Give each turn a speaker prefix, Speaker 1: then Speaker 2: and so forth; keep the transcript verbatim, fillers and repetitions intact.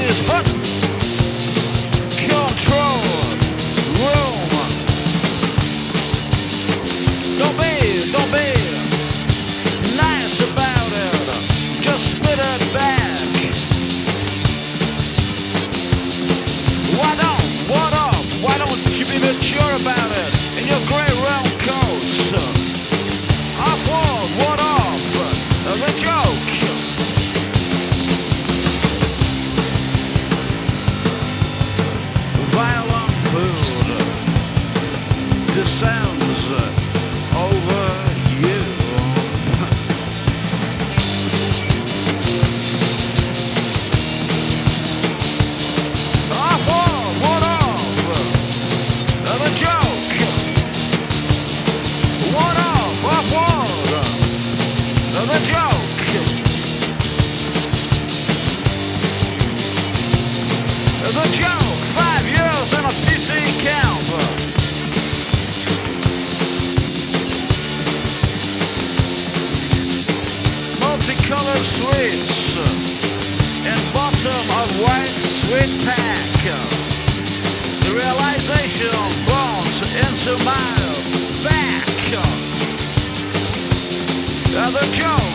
Speaker 1: is hot control room. Don't be, don't be nice about it. Just spit it back. Why don't, what up? Why don't you be mature about it in your grey round coats? Off-world, what up? The joke. Violent food descends over you. Off-world, what up? The joke. What up? Off-world. The joke. The joke, five years in a P C camp. Multicolored sweets in bottom of white sweet pack. The realization bones into my back. The joke.